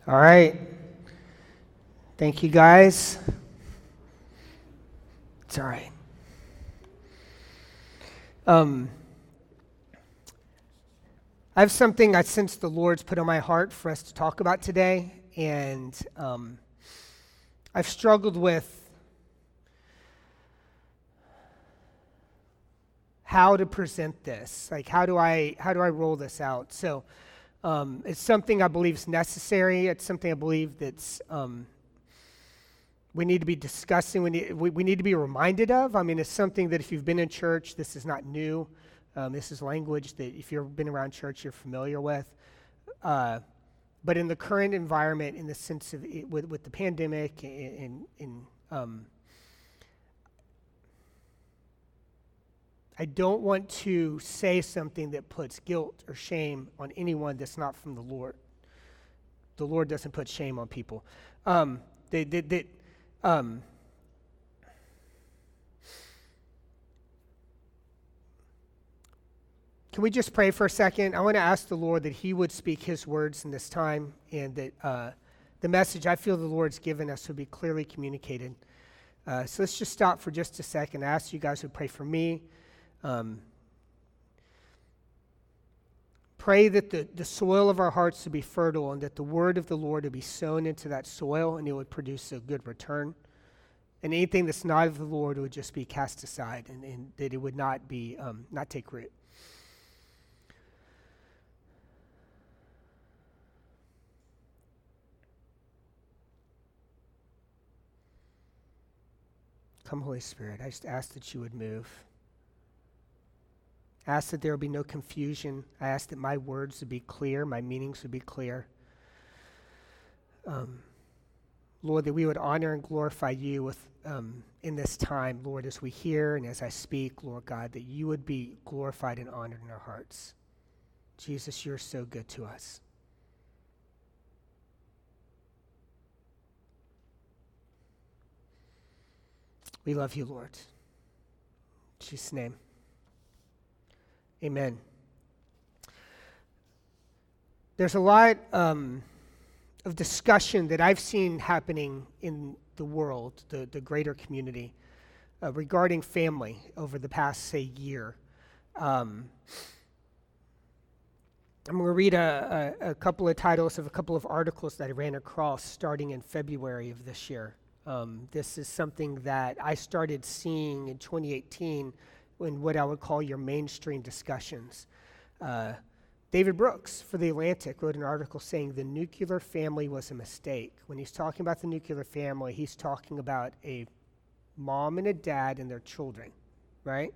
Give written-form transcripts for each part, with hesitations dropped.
All right. Thank you, guys. It's all right. I have something I sense the Lord's put on my heart for us to talk about today, and I've struggled with how to present this. Like, how do I roll this out? So, it's something I believe is necessary. It's something I believe that's we need to be discussing. We need to be reminded of. I mean, it's something that if you've been in church, this is not new. This is language that if you've been around church, you're familiar with. But in the current environment, in the sense of with the pandemic, I don't want to say something that puts guilt or shame on anyone that's not from the Lord. The Lord doesn't put shame on people. Can we just pray for a second? I want to ask the Lord that He would speak His words in this time, and that the message I feel the Lord's given us would be clearly communicated. So let's just stop for just a second. I ask you guys to pray for me. Pray that the soil of our hearts would be fertile, and that the word of the Lord would be sown into that soil, and it would produce a good return. And anything that's not of the Lord would just be cast aside, and that it would not take root. Come, Holy Spirit, I just ask that you would move. I ask that there would be no confusion. I ask that my words would be clear, my meanings would be clear. Lord, that we would honor and glorify you in this time, Lord, as we hear and as I speak, Lord God, that you would be glorified and honored in our hearts. Jesus, you're so good to us. We love you, Lord. In Jesus' name. Amen. There's a lot of discussion that I've seen happening in the world, the greater community, regarding family over the past, say, year. I'm going to read a couple of titles of a couple of articles that I ran across starting in February of this year. This is something that I started seeing in 2018 in what I would call your mainstream discussions. David Brooks for The Atlantic wrote an article saying the nuclear family was a mistake. When he's talking about the nuclear family, he's talking about a mom and a dad and their children, right?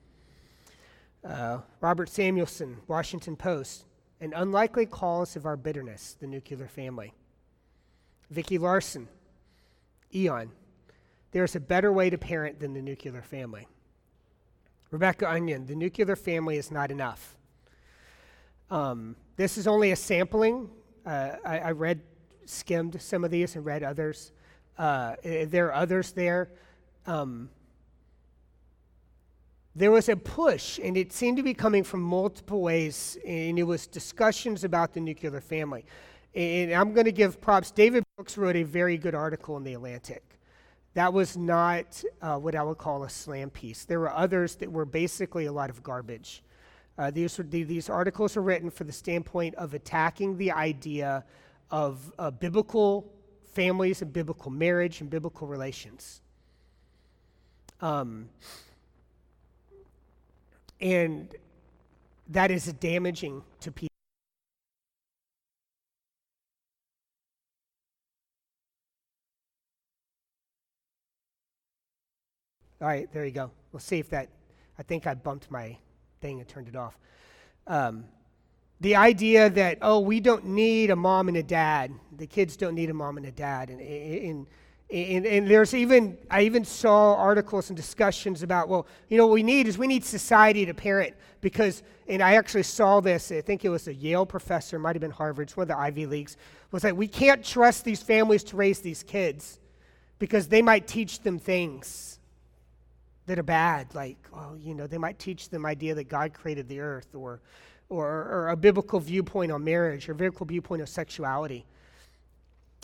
Robert Samuelson, Washington Post, an unlikely cause of our bitterness, the nuclear family. Vicki Larson, Eon, there's a better way to parent than the nuclear family. Rebecca Onion, the nuclear family is not enough. This is only a sampling. I skimmed some of these and read others. There are others there. There was a push, and it seemed to be coming from multiple ways, and it was discussions about the nuclear family. And I'm going to give props. David Brooks wrote a very good article in The Atlantic. That was not what I would call a slam piece. There were others that were basically a lot of garbage. These articles are written for the standpoint of attacking the idea of biblical families and biblical marriage and biblical relations. And that is damaging to people. All right, there you go. We'll see if that, I think I bumped my thing and turned it off. The idea that, we don't need a mom and a dad. The kids don't need a mom and a dad. And there's I even saw articles and discussions about, what we need society to parent because, and I actually saw this, I think it was a Yale professor, it might have been Harvard, it's one of the Ivy Leagues, was like, we can't trust these families to raise these kids because they might teach them things that are bad, like, they might teach them idea that God created the earth, or a biblical viewpoint on marriage, or a biblical viewpoint of sexuality.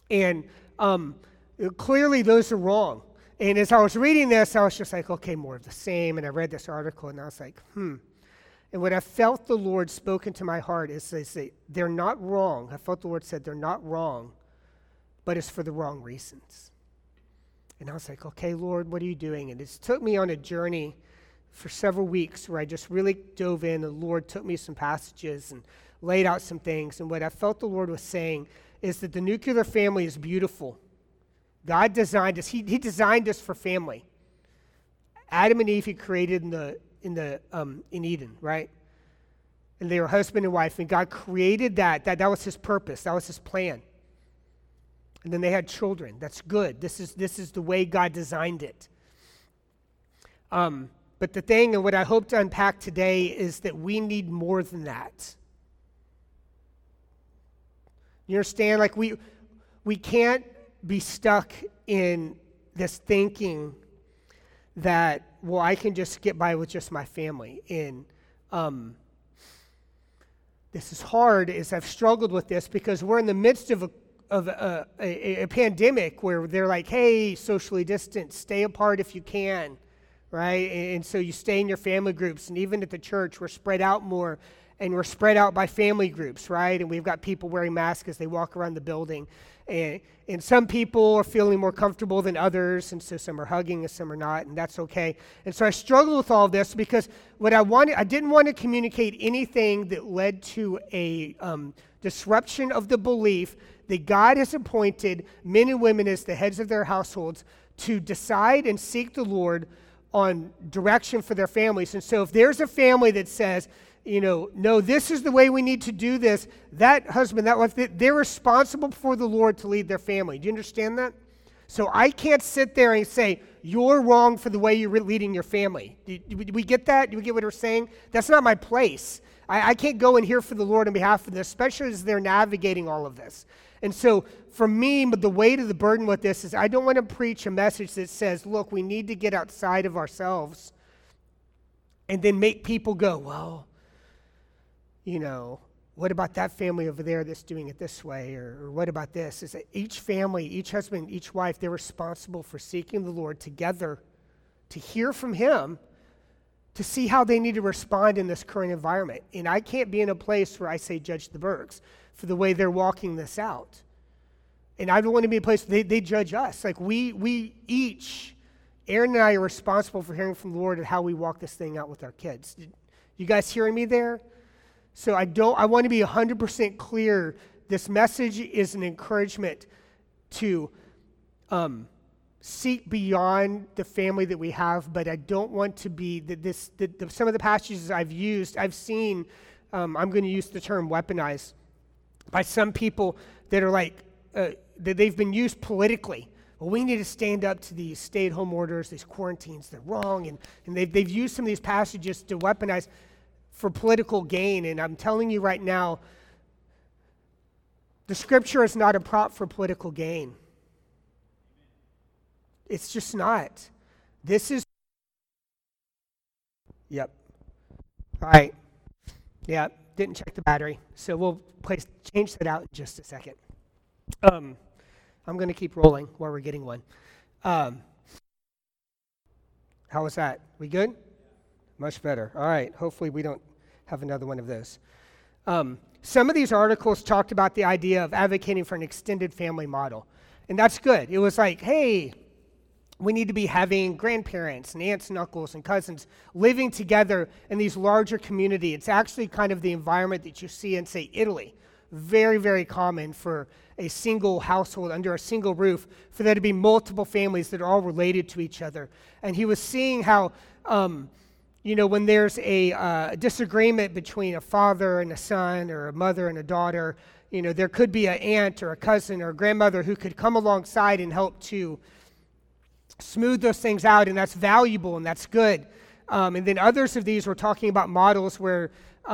And clearly those are wrong. And as I was reading this, I was just like, okay, more of the same. And I read this article, and I was like, And what I felt the Lord spoke into my heart is they say, they're not wrong. I felt the Lord said they're not wrong, but it's for the wrong reasons. And I was like, okay, Lord, what are you doing? And it took me on a journey for several weeks where I just really dove in, and the Lord took me some passages and laid out some things. And what I felt the Lord was saying is that the nuclear family is beautiful. God designed us. He designed us for family. Adam and Eve, he created in Eden, right? And they were husband and wife, and God created that. That was his purpose. That was his plan. And then they had children. That's good. This is the way God designed it. But the thing, and what I hope to unpack today, is that we need more than that. You understand? Like we can't be stuck in this thinking that, well, I can just get by with just my family. And this is hard, as I've struggled with this, because we're in the midst of a pandemic where they're like, hey, socially distance, stay apart if you can, right? And so you stay in your family groups. And even at the church, we're spread out more, and we're spread out by family groups, right? And we've got people wearing masks as they walk around the building. And some people are feeling more comfortable than others, and so some are hugging and some are not, and that's okay. And so I struggled with all of this because I didn't want to communicate anything that led to a disruption of the belief that God has appointed men and women as the heads of their households to decide and seek the Lord on direction for their families. And so if there's a family that says, no, this is the way we need to do this, that husband, that wife, they're responsible before the Lord to lead their family. Do you understand that? So I can't sit there and say, you're wrong for the way you're leading your family. Do we get that? Do we get what we're saying? That's not my place. I can't go in here for the Lord on behalf of this, especially as they're navigating all of this. And so for me, the weight of the burden with this is I don't want to preach a message that says, look, we need to get outside of ourselves and then make people go, well, what about that family over there that's doing it this way? Or what about this? Is that each family, each husband, each wife, they're responsible for seeking the Lord together to hear from him, to see how they need to respond in this current environment. And I can't be in a place where I say judge the Bergs for the way they're walking this out. And I don't want to be in a place where they judge us. Like we each, Aaron and I are responsible for hearing from the Lord and how we walk this thing out with our kids. You guys hearing me there? So I want to be 100% clear. This message is an encouragement to seek beyond the family that we have, but I don't want to be some of the passages I've seen, I'm going to use the term weaponized by some people that are like, that they've been used politically. Well, we need to stand up to these stay-at-home orders, these quarantines, they're wrong, and they've used some of these passages to weaponize for political gain. And I'm telling you right now, the scripture is not a prop for political gain. It's just not. This is... Yep. All right. Yeah, didn't check the battery. So we'll change that out in just a second. I'm going to keep rolling while we're getting one. How was that? We good? Much better. All right. Hopefully we don't have another one of those. Some of these articles talked about the idea of advocating for an extended family model. And that's good. It was like, hey, we need to be having grandparents and aunts and uncles and cousins living together in these larger community. It's actually kind of the environment that you see in, say, Italy. Very, very common for a single household under a single roof, for there to be multiple families that are all related to each other. And he was seeing how, when there's a disagreement between a father and a son or a mother and a daughter, there could be an aunt or a cousin or a grandmother who could come alongside and help to smooth those things out, and that's valuable and that's good. And then others of these were talking about models where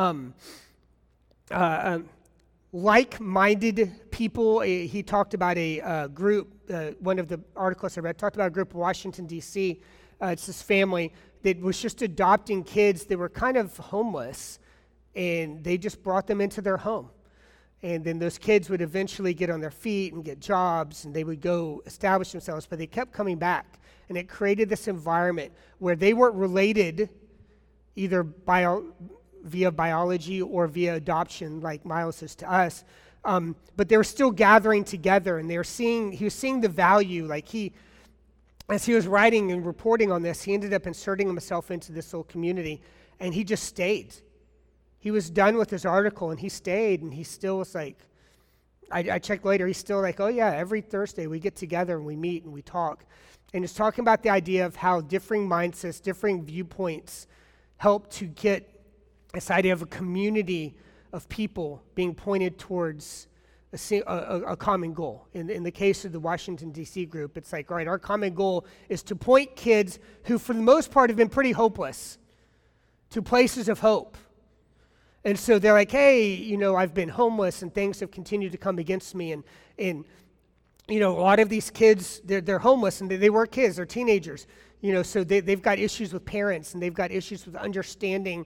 like-minded people, he talked about a group, one of the articles I read talked about a group in Washington, D.C. It's this family that was just adopting kids that were kind of homeless, and they just brought them into their home. And then those kids would eventually get on their feet and get jobs, and they would go establish themselves, but they kept coming back. And it created this environment where they weren't related either via biology or via adoption, like Miles is to us, but they were still gathering together, and he was seeing the value. Like as he was writing and reporting on this, he ended up inserting himself into this little community, and he just stayed. He was done with his article, and he stayed, and he still was like, I checked later, he's still like, oh yeah, every Thursday we get together and we meet and we talk. And it's talking about the idea of how differing mindsets, differing viewpoints help to get this idea of a community of people being pointed towards a common goal. In the case of the Washington, D.C. group, it's like, all right, our common goal is to point kids who, for the most part, have been pretty hopeless to places of hope. And so they're like, hey, I've been homeless and things have continued to come against me. And a lot of these kids, they're homeless and they were kids, they're teenagers. So they've got issues with parents and they've got issues with understanding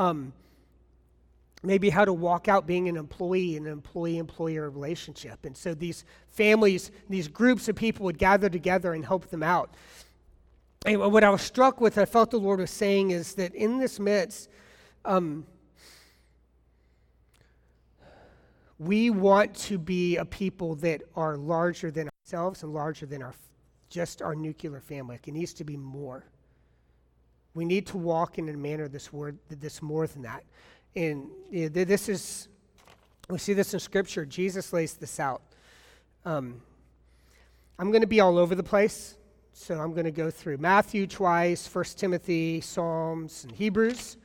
maybe how to walk out being an employee in an employee-employer relationship. And so these families, these groups of people would gather together and help them out. And what I was struck with, I felt the Lord was saying, is that in this midst, we want to be a people that are larger than ourselves and larger than just our nuclear family. It needs to be more. We need to walk in a manner that's more than that. And we see this in Scripture. Jesus lays this out. I'm going to be all over the place, so I'm going to go through Matthew twice, 1 Timothy, Psalms, and Hebrews.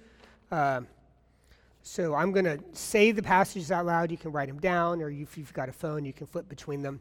So I'm going to say the passages out loud. You can write them down, or if you've got a phone, you can flip between them.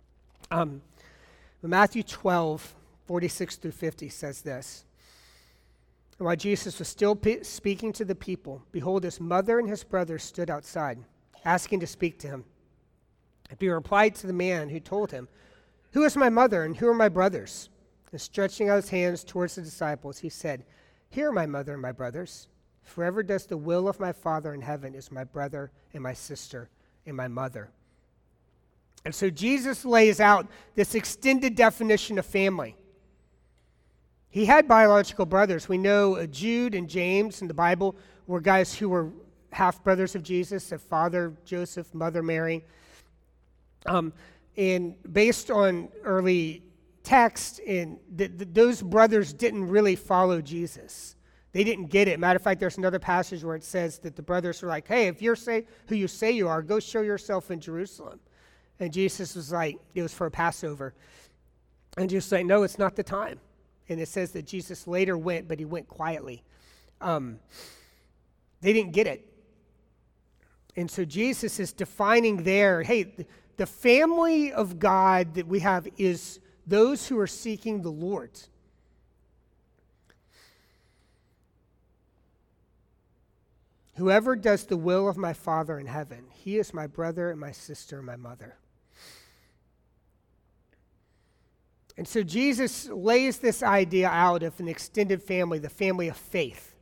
Matthew 12, 46 through 50 says this. While Jesus was still speaking to the people, behold, his mother and his brothers stood outside, asking to speak to him. And he replied to the man who told him, "Who is my mother and who are my brothers?" And stretching out his hands towards the disciples, he said, "Here are my mother and my brothers. Whoever does the will of my Father in heaven is my brother and my sister and my mother." And so Jesus lays out this extended definition of family. He had biological brothers. We know Jude and James in the Bible were guys who were half-brothers of Jesus, a father Joseph, mother Mary. And based on early text, those brothers didn't really follow Jesus. They didn't get it. Matter of fact, there's another passage where it says that the brothers were like, hey, if you're who you say you are, go show yourself in Jerusalem. And Jesus was like, it was for a Passover. And Jesus was like, no, it's not the time. And it says that Jesus later went, but he went quietly. They didn't get it. And so Jesus is defining there, hey, the family of God that we have is those who are seeking the Lord. Whoever does the will of my Father in heaven, he is my brother and my sister and my mother. And so Jesus lays this idea out of an extended family, the family of faith,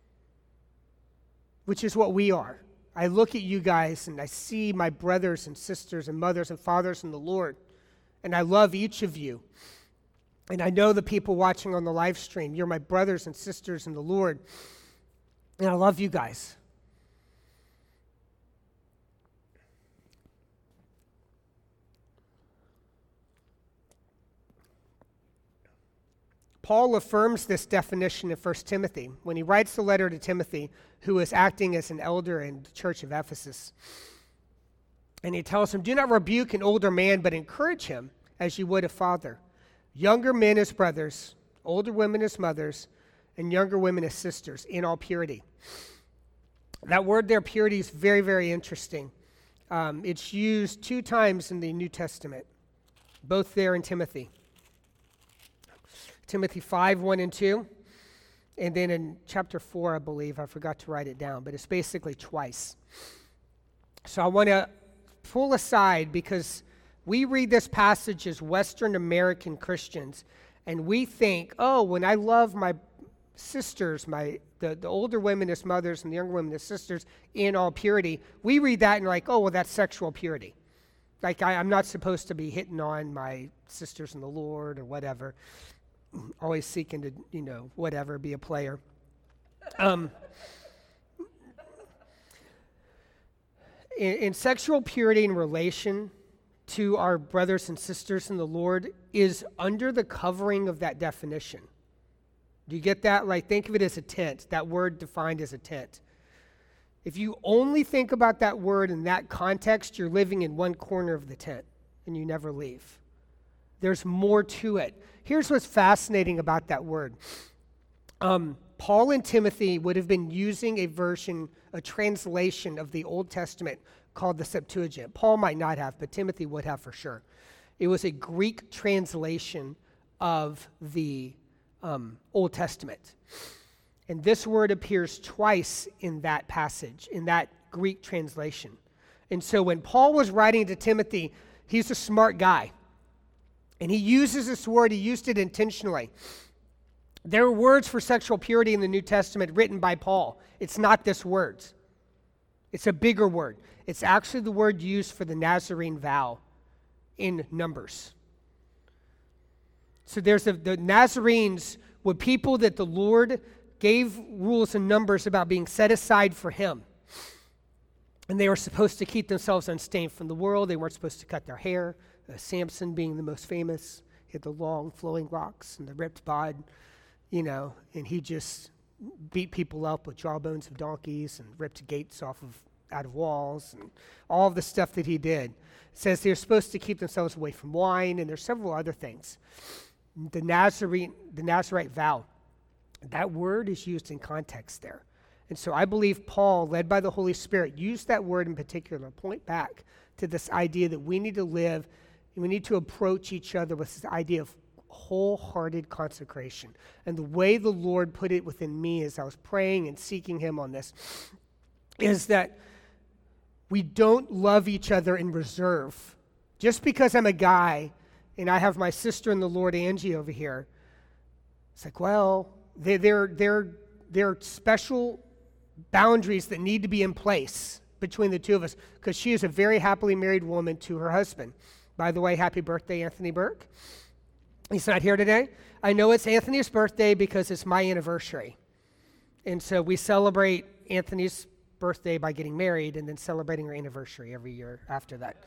which is what we are. I look at you guys and I see my brothers and sisters and mothers and fathers in the Lord, and I love each of you. And I know the people watching on the live stream, you're my brothers and sisters in the Lord, and I love you guys. Paul affirms this definition in 1 Timothy when he writes the letter to Timothy, who is acting as an elder in the church of Ephesus. And he tells him, do not rebuke an older man, but encourage him as you would a father. Younger men as brothers, older women as mothers, and younger women as sisters, in all purity. That word there, purity, is very, very interesting. It's used 2 times in the New Testament, both there in Timothy. Timothy 5, 1 and 2. And then in chapter 4, I believe, I forgot to write it down, but it's basically twice. So I want to pull aside, because we read this passage as Western American Christians, and we think, oh, when I love my sisters, the older women as mothers and the younger women as sisters in all purity. We read that and like, oh, well, that's sexual purity. Like, I'm not supposed to be hitting on my sisters in the Lord or whatever. Always seeking to, whatever, be a player. In sexual purity in relation to our brothers and sisters in the Lord is under the covering of that definition. Do you get that? Like, think of it as a tent, that word defined as a tent. If you only think about that word in that context, you're living in one corner of the tent and you never leave. There's more to it. Here's what's fascinating about that word. Paul and Timothy would have been using a translation of the Old Testament called the Septuagint. Paul might not have, but Timothy would have for sure. It was a Greek translation of the Old Testament. And this word appears twice in that passage, in that Greek translation. And so when Paul was writing to Timothy, he's a smart guy. And he uses this word, he used it intentionally. There are words for sexual purity in the New Testament written by Paul. It's not this word. It's a bigger word. It's actually the word used for the Nazarene vow in Numbers. So the Nazarenes were people that the Lord gave rules and numbers about being set aside for him. And they were supposed to keep themselves unstained from the world. They weren't supposed to cut their hair. Samson being the most famous. He had the long flowing locks and the ripped bod, and he just beat people up with jawbones of donkeys and ripped gates out of walls and all of the stuff that he did. It says they're supposed to keep themselves away from wine, and there's several other things. The Nazarite vow, that word is used in context there. And so I believe Paul, led by the Holy Spirit, used that word in particular to point back to this idea that we need to live and we need to approach each other with this idea of wholehearted consecration. And the way the Lord put it within me as I was praying and seeking him on this is that we don't love each other in reserve. Just because I'm a guy and I have my sister in the Lord, Angie, over here, it's like, well, there are special boundaries that need to be in place between the two of us because she is a very happily married woman to her husband. By the way, happy birthday, Anthony Burke. He's not here today. I know it's Anthony's birthday because it's my anniversary. And so we celebrate Anthony's birthday by getting married and then celebrating our anniversary every year after that.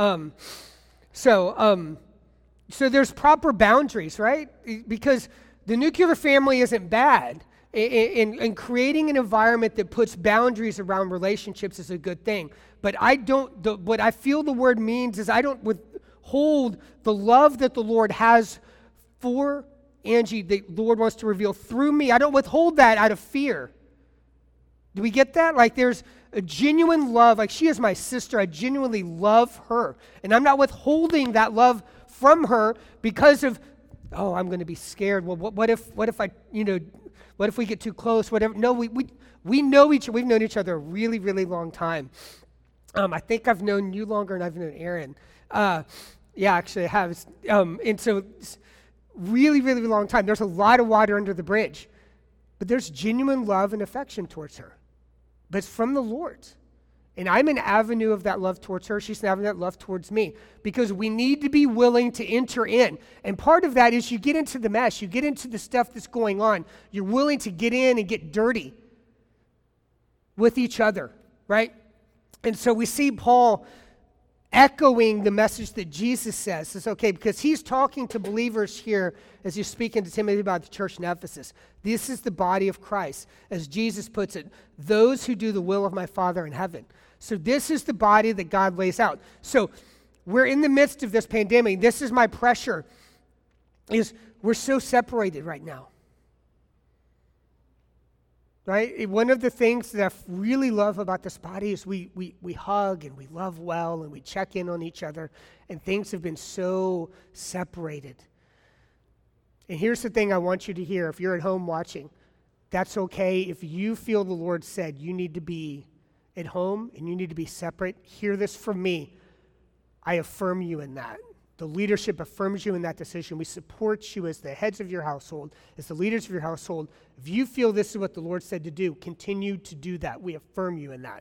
So there's proper boundaries, right? Because the nuclear family isn't bad. And creating an environment that puts boundaries around relationships is a good thing. But what I feel the word means is I don't withhold the love that the Lord has for Angie, the Lord wants to reveal through me. I don't withhold that out of fear. Do we get that? Like there's a genuine love. Like she is my sister. I genuinely love her. And I'm not withholding that love from her because of, I'm going to be scared. Well, what if we get too close? Whatever. No, we know each other. We've known each other a really, really long time. I think I've known you longer than I've known Aaron. Yeah, actually I have. And so it's really, really long time. There's a lot of water under the bridge. But there's genuine love and affection towards her. But it's from the Lord. And I'm an avenue of that love towards her. She's an avenue of that love towards me. Because we need to be willing to enter in. And part of that is you get into the mess. You get into the stuff that's going on. You're willing to get in and get dirty with each other, right? And so we see Paul echoing the message that Jesus says. It's okay, because he's talking to believers here as he's speaking to Timothy about the church in Ephesus. This is the body of Christ. As Jesus puts it, those who do the will of my Father in heaven. So this is the body that God lays out. So we're in the midst of this pandemic. This is my pressure, is we're so separated right now. Right? One of the things that I really love about this body is we hug and we love well and we check in on each other, and things have been so separated. And here's the thing I want you to hear. If you're at home watching, that's okay. If you feel the Lord said you need to be at home and you need to be separate, hear this from me. I affirm you in that. The leadership affirms you in that decision. We support you as the heads of your household, as the leaders of your household. If you feel this is what the Lord said to do, continue to do that. We affirm you in that.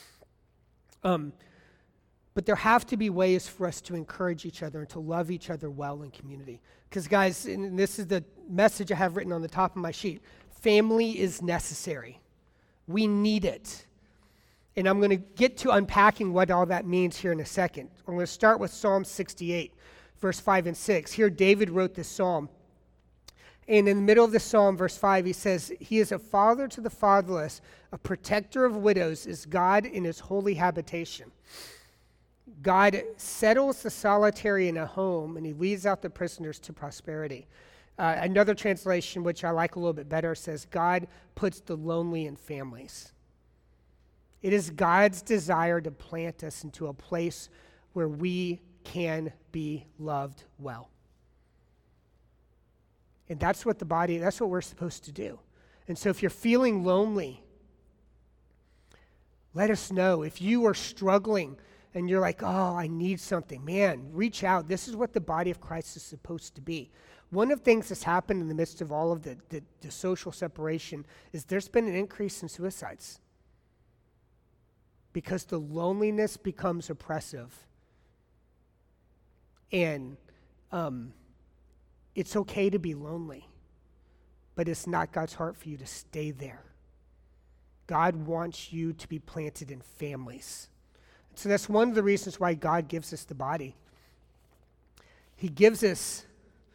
But there have to be ways for us to encourage each other and to love each other well in community. Because, guys, and this is the message I have written on the top of my sheet, family is necessary. We need it. And I'm going to get to unpacking what all that means here in a second. I'm going to start with Psalm 68, verse 5 and 6. Here, David wrote this psalm. And in the middle of the psalm, verse 5, he says, "He is a father to the fatherless, a protector of widows, is God in his holy habitation. God settles the solitary in a home, and he leads out the prisoners to prosperity." Another translation, which I like a little bit better, says, "God puts the lonely in families." It is God's desire to plant us into a place where we can be loved well. And that's what we're supposed to do. And so if you're feeling lonely, let us know. If you are struggling and you're like, oh, I need something, man, reach out. This is what the body of Christ is supposed to be. One of the things that's happened in the midst of all of the social separation is there's been an increase in suicides. Because the loneliness becomes oppressive. And it's okay to be lonely, but it's not God's heart for you to stay there. God wants you to be planted in families. So that's one of the reasons why God gives us the body. He gives us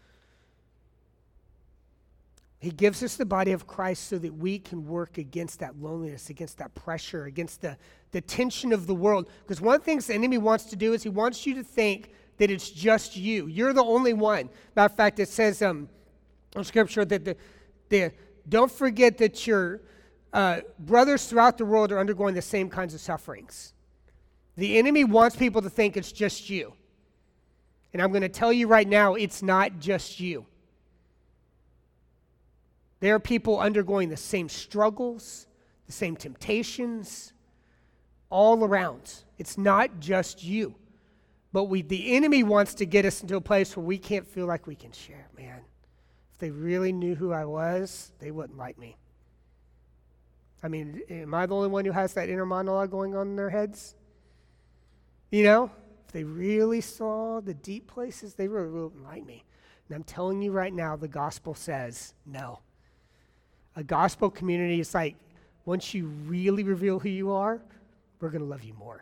the body of Christ so that we can work against that loneliness, against that pressure, against the tension of the world. Because one of the things the enemy wants to do is he wants you to think that it's just you. You're the only one. Matter of fact, it says in Scripture that don't forget that your brothers throughout the world are undergoing the same kinds of sufferings. The enemy wants people to think it's just you. And I'm going to tell you right now, it's not just you. There are people undergoing the same struggles, the same temptations, all around. It's not just you. But the enemy wants to get us into a place where we can't feel like we can share. Man, if they really knew who I was, they wouldn't like me. I mean, am I the only one who has that inner monologue going on in their heads? You know, if they really saw the deep places, they really wouldn't like me. And I'm telling you right now, the gospel says no. A gospel community is like, once you really reveal who you are, we're going to love you more.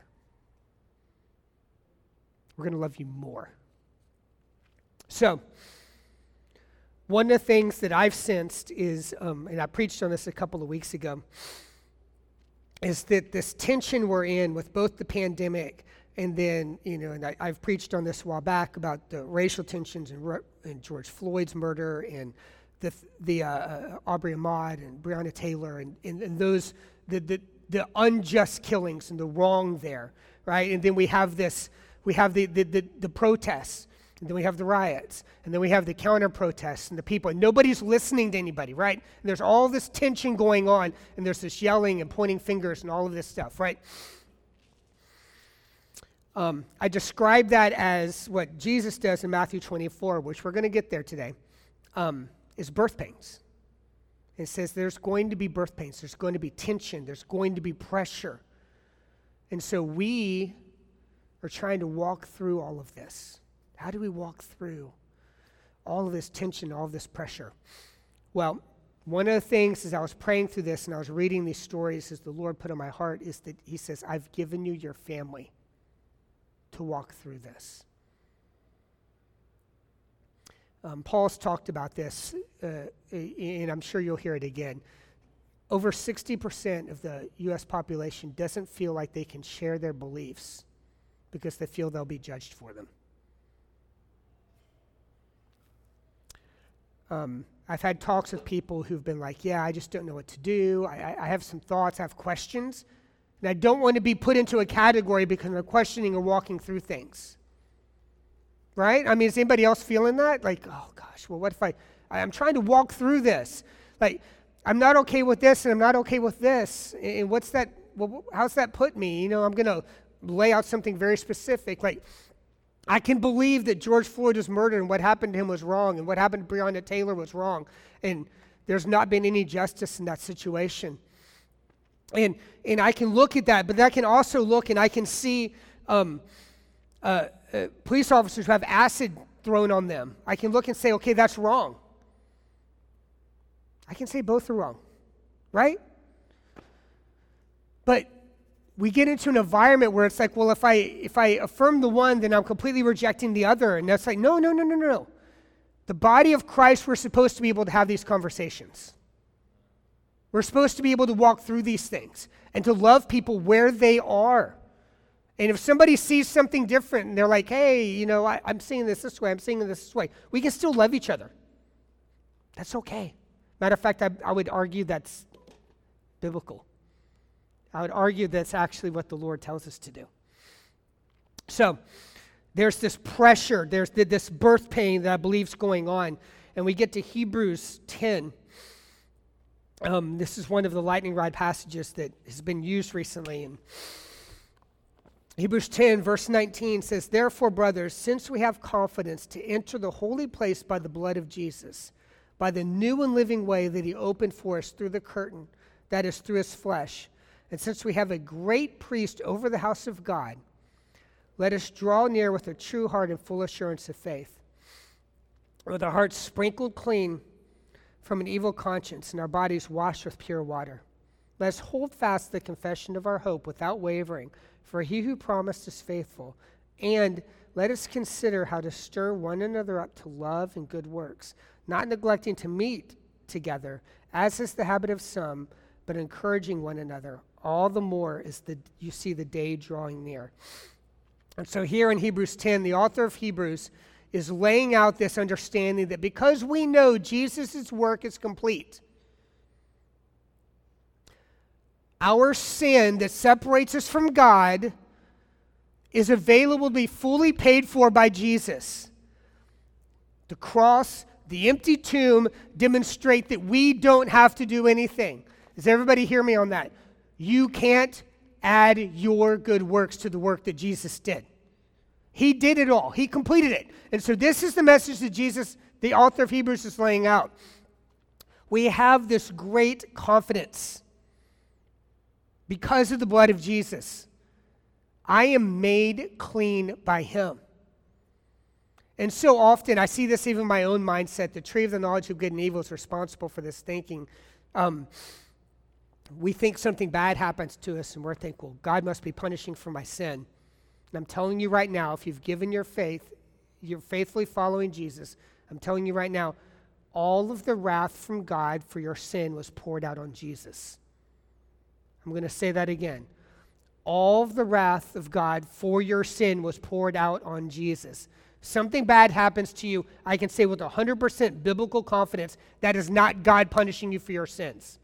We're going to love you more. So, one of the things that I've sensed is, and I preached on this a couple of weeks ago, is that this tension we're in with both the pandemic and then, and I've preached on this a while back about the racial tensions and George Floyd's murder and the Aubrey Ahmaud and Breonna Taylor and those, the unjust killings and the wrong there, right? And then we have the protests, and then we have the riots, and then we have the counter-protests and the people, and nobody's listening to anybody, right? And there's all this tension going on, and there's this yelling and pointing fingers and all of this stuff, right? I describe that as what Jesus does in Matthew 24, which we're going to get there today, is birth pains. It says there's going to be birth pains, there's going to be tension, there's going to be pressure. And so we are trying to walk through all of this. How do we walk through all of this tension, all of this pressure? Well, one of the things as I was praying through this and I was reading these stories as the Lord put on my heart is that he says, I've given you your family to walk through this. Paul's talked about this, and I'm sure you'll hear it again. Over 60% of the U.S. population doesn't feel like they can share their beliefs because they feel they'll be judged for them. I've had talks with people who've been like, yeah, I just don't know what to do. I have some thoughts, I have questions, and I don't want to be put into a category because I'm questioning or walking through things. Right? I mean, is anybody else feeling that? Like, oh gosh, well, what if I'm trying to walk through this. Like, I'm not okay with this and I'm not okay with this. And what's that, well, how's that put me? I'm going to lay out something very specific. Like, I can believe that George Floyd was murdered and what happened to him was wrong and what happened to Breonna Taylor was wrong. And there's not been any justice in that situation. And I can look at that, but I can also look and I can see police officers who have acid thrown on them. I can look and say, okay, that's wrong. I can say both are wrong, right? But we get into an environment where it's like, well, if I affirm the one, then I'm completely rejecting the other. And that's like, no. The body of Christ, we're supposed to be able to have these conversations. We're supposed to be able to walk through these things and to love people where they are. And if somebody sees something different and they're like, hey, I'm seeing this way, I'm seeing this way, we can still love each other. That's okay. Matter of fact, I would argue that's biblical. I would argue that's actually what the Lord tells us to do. So there's this pressure, there's this birth pain that I believe is going on. And we get to Hebrews 10. This is one of the lightning rod passages that has been used recently. And Hebrews 10, verse 19 says, therefore, brothers, since we have confidence to enter the holy place by the blood of Jesus, by the new and living way that he opened for us through the curtain, that is through his flesh, and since we have a great priest over the house of God, let us draw near with a true heart and full assurance of faith, with our hearts sprinkled clean from an evil conscience and our bodies washed with pure water. Let us hold fast the confession of our hope without wavering, for he who promised is faithful. And let us consider how to stir one another up to love and good works, not neglecting to meet together, as is the habit of some, but encouraging one another, all the more as you see the day drawing near. And so here in Hebrews 10, the author of Hebrews is laying out this understanding that because we know Jesus' work is complete, our sin that separates us from God is available to be fully paid for by Jesus. The cross, the empty tomb demonstrate that we don't have to do anything. Does everybody hear me on that? You can't add your good works to the work that Jesus did. He did it all. He completed it. And so this is the message that Jesus, the author of Hebrews, is laying out. We have this great confidence because of the blood of Jesus. I am made clean by him. And so often, I see this even in my own mindset, the tree of the knowledge of good and evil is responsible for this thinking. We think something bad happens to us and we're thinking, well, God must be punishing for my sin. And I'm telling you right now, if you've given your faith, you're faithfully following Jesus, I'm telling you right now, all of the wrath from God for your sin was poured out on Jesus. I'm going to say that again. All of the wrath of God for your sin was poured out on Jesus. Something bad happens to you, I can say with 100% biblical confidence, that is not God punishing you for your sins.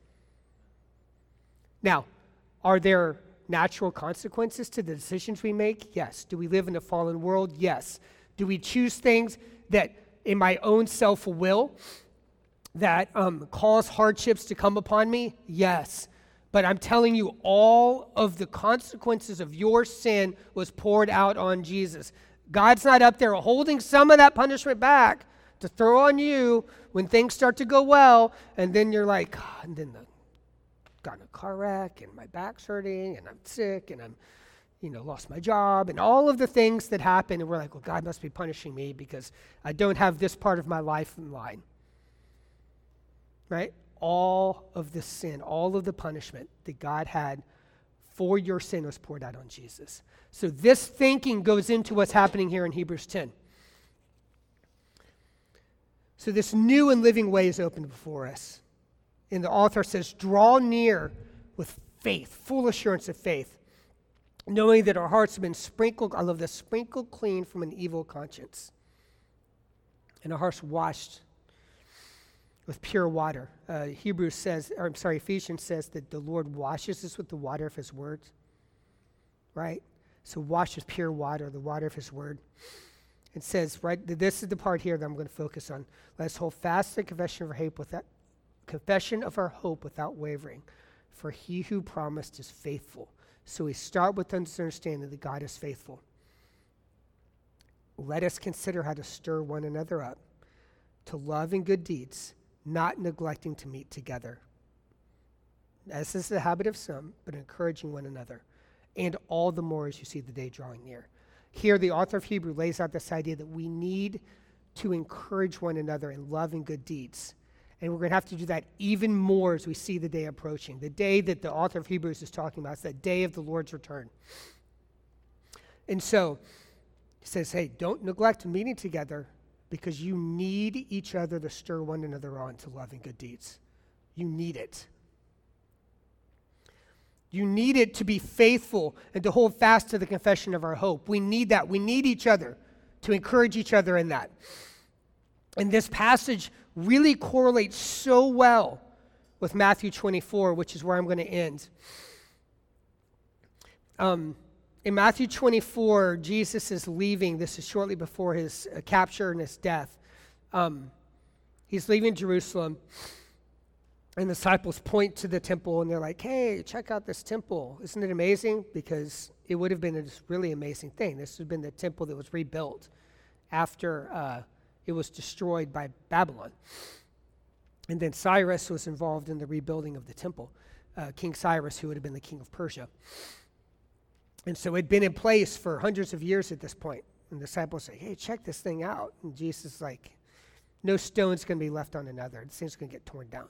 Now, are there natural consequences to the decisions we make? Yes. Do we live in a fallen world? Yes. Do we choose things that in my own self-will that cause hardships to come upon me? Yes. But I'm telling you, all of the consequences of your sin was poured out on Jesus. God's not up there holding some of that punishment back to throw on you when things start to go well, and then you're like, and then got in a car wreck, and my back's hurting, and I'm sick, and I'm, lost my job, and all of the things that happen, and we're like, well, God must be punishing me because I don't have this part of my life in line. Right? All of the sin, all of the punishment that God had for your sin was poured out on Jesus. So this thinking goes into what's happening here in Hebrews 10. So this new and living way is opened before us. And the author says, draw near with faith, full assurance of faith, knowing that our hearts have been sprinkled, I love this, sprinkled clean from an evil conscience, and our hearts washed with pure water. Ephesians says that the Lord washes us with the water of his word, right? So wash with pure water, the water of his word. It says, right, this is the part here that I'm going to focus on. Let us hold fast the confession of our hope without wavering, for he who promised is faithful. So we start with understanding that God is faithful. let us consider how to stir one another up to love and good deeds, not neglecting to meet together, as is the habit of some, but encouraging one another, and all the more as you see the day drawing near. Here, the author of Hebrew lays out this idea that we need to encourage one another in love and good deeds. And we're going to have to do that even more as we see the day approaching. The day that the author of Hebrews is talking about is that day of the Lord's return. And so, he says, hey, don't neglect meeting together because you need each other to stir one another on to love and good deeds. You need it. You need it to be faithful and to hold fast to the confession of our hope. We need that. We need each other to encourage each other in that. And this passage really correlates so well with Matthew 24, which is where I'm going to end. In Matthew 24, Jesus is leaving. This is shortly before his capture and his death. He's leaving Jerusalem. And the disciples point to the temple, and they're like, hey, check out this temple. Isn't it amazing? Because it would have been a really amazing thing. This would have been the temple that was rebuilt after it was destroyed by Babylon. And then Cyrus was involved in the rebuilding of the temple. King Cyrus, who would have been the king of Persia. And so it had been in place for hundreds of years at this point. And the disciples say, hey, check this thing out. And Jesus is like, no stone's going to be left on another. This thing's going to get torn down.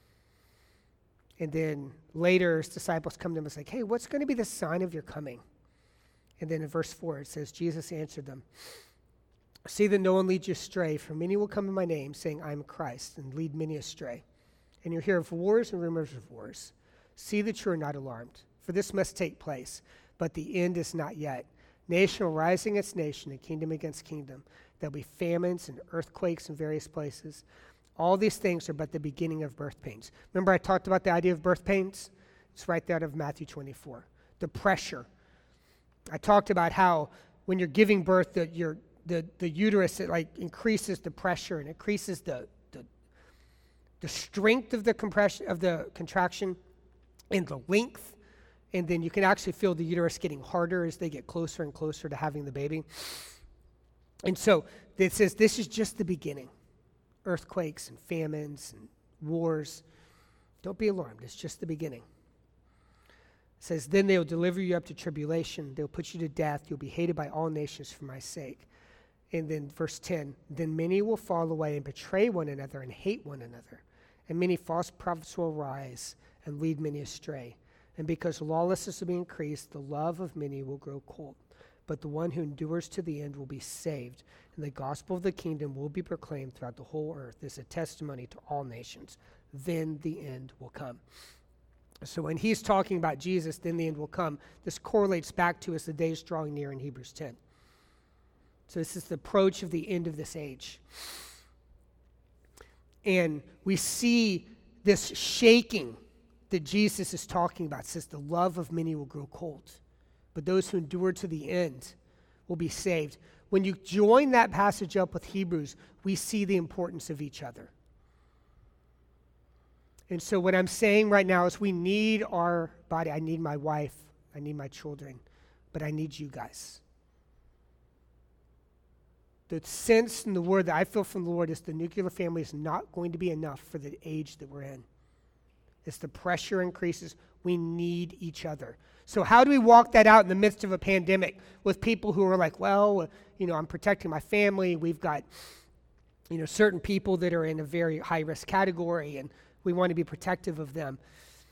And then later, his disciples come to him and say, hey, what's going to be the sign of your coming? And then in verse 4, it says, Jesus answered them, see that no one leads you astray, for many will come in my name, saying, I am Christ, and lead many astray. And you'll hear of wars and rumors of wars. See that you are not alarmed, for this must take place, but the end is not yet. Nation will rise against nation, and kingdom against kingdom. There'll be famines and earthquakes in various places. All these things are but the beginning of birth pains. Remember I talked about the idea of birth pains? It's right there out of Matthew 24. The pressure. I talked about how when you're giving birth, the uterus, it like increases the pressure and increases the strength of the compression of the contraction and the length. And then you can actually feel the uterus getting harder as they get closer and closer to having the baby. And so it says this is just the beginning. Earthquakes and famines and wars. Don't be alarmed. It's just the beginning. It says, then they will deliver you up to tribulation. They'll put you to death. You'll be hated by all nations for my sake. And then verse 10, then many will fall away and betray one another and hate one another. And many false prophets will rise and lead many astray. And because lawlessness will be increased, the love of many will grow cold. But the one who endures to the end will be saved. And the gospel of the kingdom will be proclaimed throughout the whole earth as a testimony to all nations. Then the end will come. So when he's talking about Jesus, then the end will come, this correlates back to as the days drawing near in Hebrews 10. So this is the approach of the end of this age. And we see this shaking that Jesus is talking about. It says the love of many will grow cold, but those who endure to the end will be saved. When you join that passage up with Hebrews, we see the importance of each other. And so what I'm saying right now is we need our body. I need my wife. I need my children. But I need you guys. The sense and the word that I feel from the Lord is the nuclear family is not going to be enough for the age that we're in. As the pressure increases, we need each other. So how do we walk that out in the midst of a pandemic with people who are like, well, I'm protecting my family. We've got, certain people that are in a very high-risk category, and we want to be protective of them.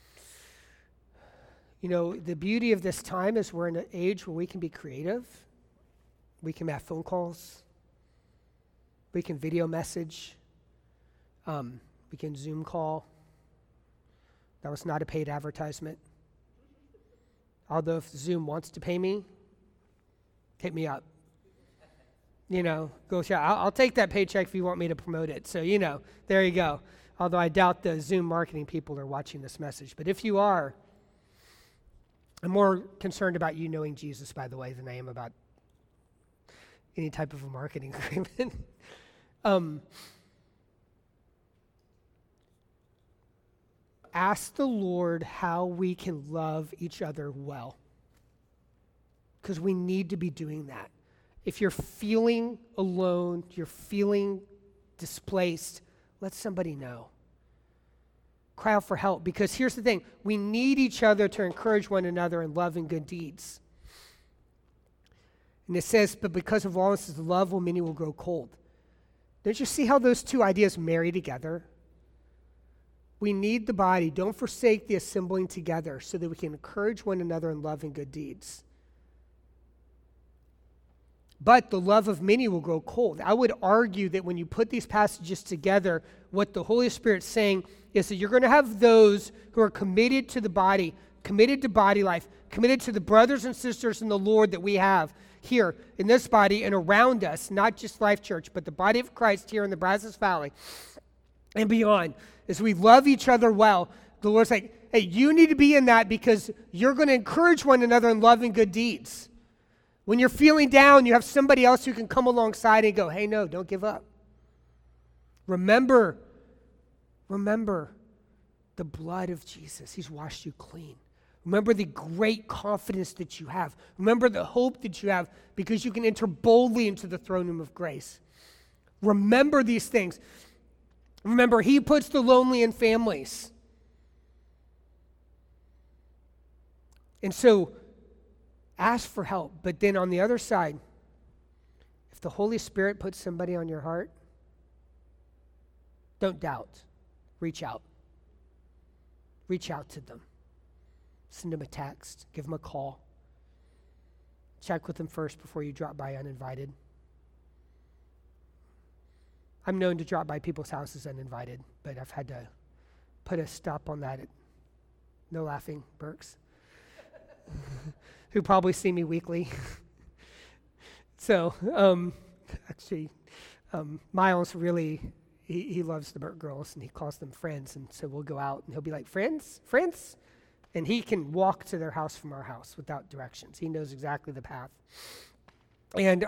The beauty of this time is we're in an age where we can be creative. We can have phone calls. We can video message. We can Zoom call. That was not a paid advertisement. Although if Zoom wants to pay me, hit me up. Go shout. I'll take that paycheck if you want me to promote it. So, there you go. Although I doubt the Zoom marketing people are watching this message. But if you are, I'm more concerned about you knowing Jesus, by the way, than I am about any type of a marketing agreement. Ask the Lord how we can love each other well. Because we need to be doing that. If you're feeling alone, you're feeling displaced, let somebody know. Cry out for help, because here's the thing. We need each other to encourage one another in love and good deeds. And it says, but because of lawlessness, the love of many will grow cold. Don't you see how those two ideas marry together? We need the body. Don't forsake the assembling together so that we can encourage one another in love and good deeds. But the love of many will grow cold. I would argue that when you put these passages together, what the Holy Spirit's saying is that you're going to have those who are committed to the body, committed to body life, committed to the brothers and sisters in the Lord that we have here in this body and around us, not just Life Church, but the body of Christ here in the Brazos Valley and beyond. As we love each other well, the Lord's like, hey, you need to be in that because you're going to encourage one another in love and good deeds. When you're feeling down, you have somebody else who can come alongside and go, hey, no, don't give up. Remember the blood of Jesus. He's washed you clean. Remember the great confidence that you have. Remember the hope that you have because you can enter boldly into the throne room of grace. Remember these things. Remember, he puts the lonely in families. And so, ask for help. But then on the other side, if the Holy Spirit puts somebody on your heart, don't doubt. Reach out. Reach out to them. Send them a text. Give them a call. Check with them first before you drop by uninvited. I'm known to drop by people's houses uninvited, but I've had to put a stop on that. No laughing, Burks. Who probably see me weekly. So, actually, Miles really, he loves the Burke girls, and he calls them friends, and so we'll go out, and he'll be like, friends? And he can walk to their house from our house without directions. He knows exactly the path. And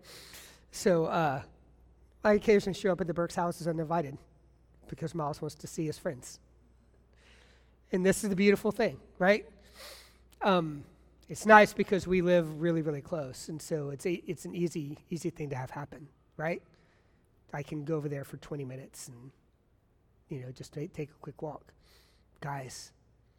I occasionally show up at the Burke's houses uninvited because Miles wants to see his friends. And this is the beautiful thing, right? It's nice because we live really, really close, and so it's an easy thing to have happen, right? I can go over there for 20 minutes and, just take a quick walk. Guys,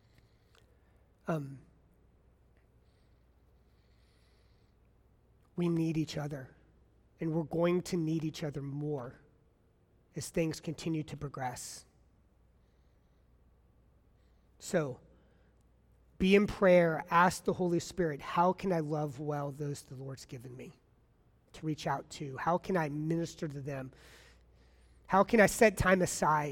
we need each other, and we're going to need each other more as things continue to progress. So, be in prayer, ask the Holy Spirit, how can I love well those the Lord's given me to reach out to? How can I minister to them? How can I set time aside?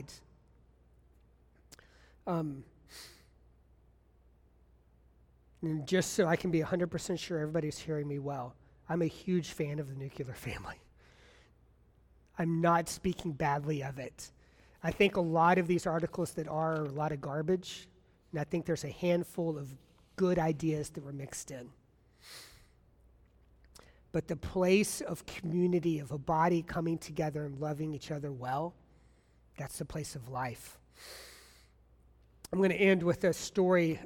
And just so I can be 100% sure everybody's hearing me well, I'm a huge fan of the nuclear family. I'm not speaking badly of it. I think a lot of these articles that are a lot of garbage, and I think there's a handful of good ideas that were mixed in. But the place of community, of a body coming together and loving each other well, that's the place of life. I'm going to end with a story.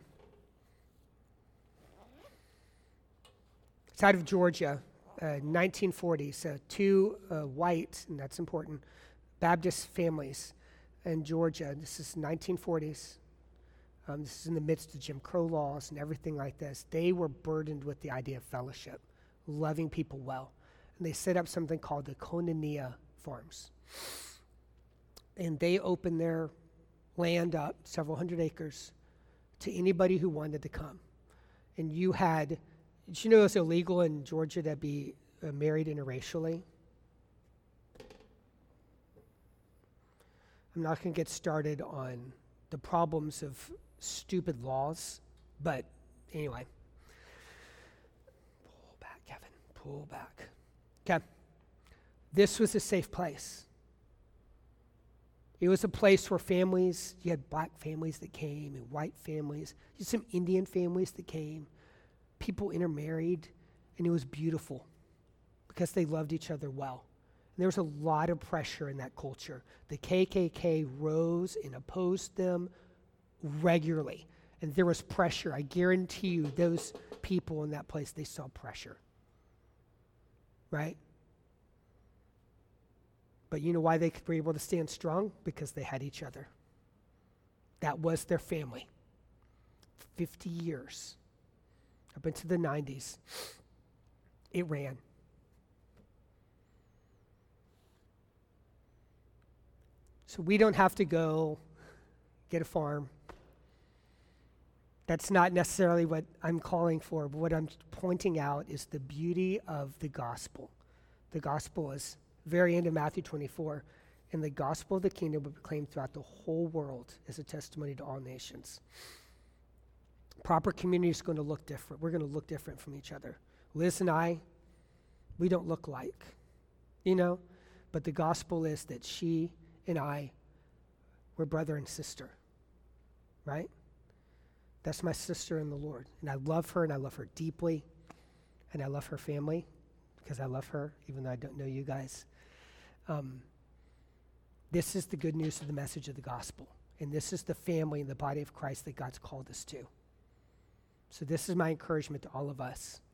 It's out of Georgia, 1940s. Two white, and that's important, Baptist families in Georgia. This is 1940s. This is in the midst of Jim Crow laws and everything like this. They were burdened with the idea of fellowship, loving people well. And they set up something called the Koinonia Farms. And they opened their land up, several hundred acres, to anybody who wanted to come. And did you know it's illegal in Georgia to be married interracially? I'm not going to get started on the problems of stupid laws, but anyway. Pull back, Kevin. Pull back. Okay. This was a safe place. It was a place where families, you had black families that came and white families, you had some Indian families that came. People intermarried, and it was beautiful because they loved each other well. And there was a lot of pressure in that culture. The KKK rose and opposed them regularly, and there was pressure. I guarantee you those people in that place, they saw pressure. right? But you know why they were able to stand strong? Because they had each other. That was their family. 50 years. Up into the 90s. It ran. So we don't have to go get a farm. That's not necessarily what I'm calling for, but what I'm pointing out is the beauty of the gospel. The gospel is very end of Matthew 24, and the gospel of the kingdom will be proclaimed throughout the whole world as a testimony to all nations. Proper community is going to look different. We're going to look different from each other. Liz and I, we don't look like, but the gospel is that she and I were brother and sister, right? That's my sister in the Lord, and I love her, and I love her deeply, and I love her family because I love her, even though I don't know you guys. This is the good news of the message of the gospel, and this is the family and the body of Christ that God's called us to. So this is my encouragement to all of us.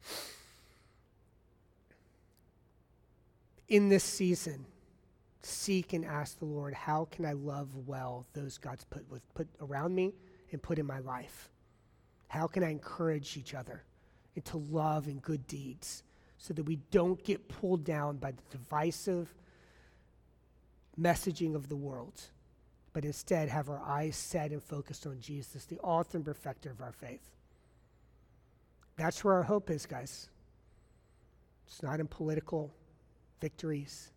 In this season, seek and ask the Lord, how can I love well those God's put around me and put in my life? How can I encourage each other and to love and good deeds so that we don't get pulled down by the divisive messaging of the world, but instead have our eyes set and focused on Jesus, the author and perfecter of our faith. That's where our hope is, guys. It's not in political victories.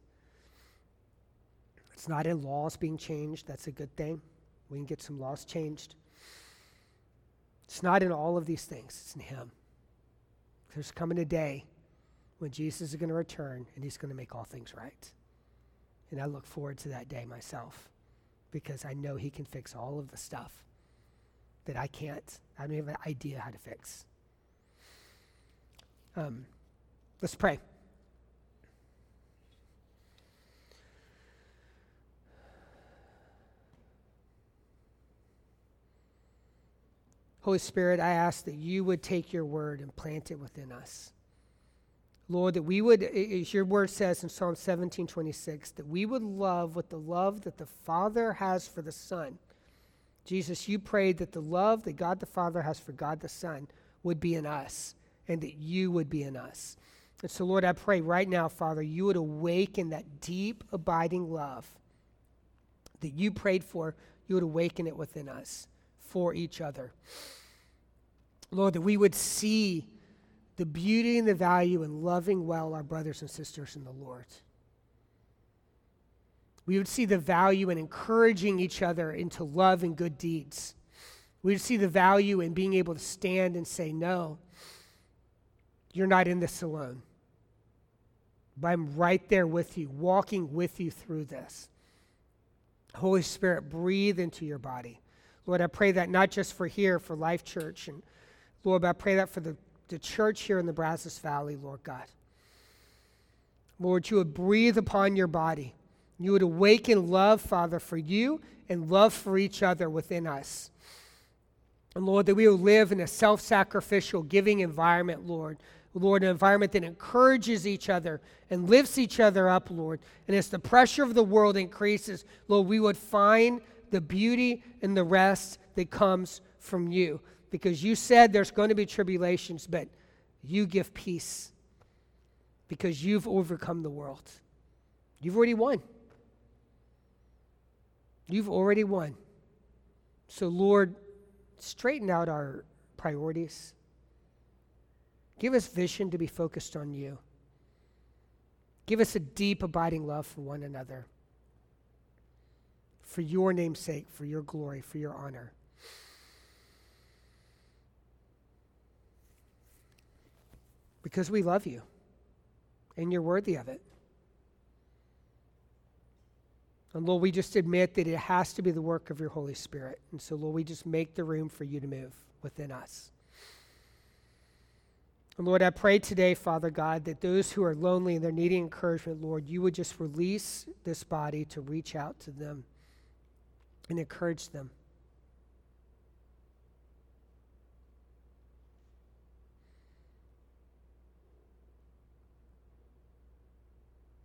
It's not in laws being changed. That's a good thing. We can get some laws changed. It's not in all of these things. It's in him. There's coming a day when Jesus is going to return and he's going to make all things right. And I look forward to that day myself because I know he can fix all of the stuff that I can't. I don't have an idea how to fix. Let's pray. Holy Spirit, I ask that you would take your word and plant it within us. Lord, that we would, as your word says in Psalm 17:26, that we would love with the love that the Father has for the Son. Jesus, you prayed that the love that God the Father has for God the Son would be in us and that you would be in us. And so, Lord, I pray right now, Father, you would awaken that deep, abiding love that you prayed for. You would awaken it within us for each other. Lord, that we would see the beauty and the value in loving well our brothers and sisters in the Lord. We would see the value in encouraging each other into love and good deeds. We would see the value in being able to stand and say, no, you're not in this alone. But I'm right there with you, walking with you through this. Holy Spirit, breathe into your body. Lord, I pray that not just for here, for Life Church, and Lord, but I pray that for the church here in the Brazos Valley, Lord God. Lord, you would breathe upon your body. You would awaken love, Father, for you and love for each other within us. And Lord, that we will live in a self-sacrificial, giving environment, Lord. Lord, an environment that encourages each other and lifts each other up, Lord. And as the pressure of the world increases, Lord, we would find the beauty and the rest that comes from you. Because you said there's going to be tribulations, but you give peace. Because you've overcome the world. You've already won. You've already won. So, Lord, straighten out our priorities. Give us vision to be focused on you. Give us a deep, abiding love for one another. For your name's sake, for your glory, for your honor. Because we love you, and you're worthy of it. And Lord, we just admit that it has to be the work of your Holy Spirit. And so, Lord, we just make the room for you to move within us. And Lord, I pray today, Father God, that those who are lonely and they're needing encouragement, Lord, you would just release this body to reach out to them and encourage them.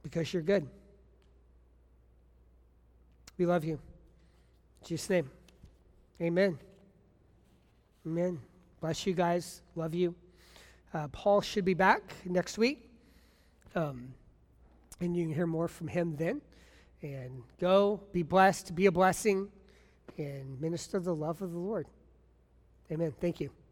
because you're good. We love you. In Jesus' name, amen. Amen. Bless you guys. Love you. Paul should be back next week. And you can hear more from him then. And go, be blessed, be a blessing, and minister the love of the Lord. Amen. Thank you.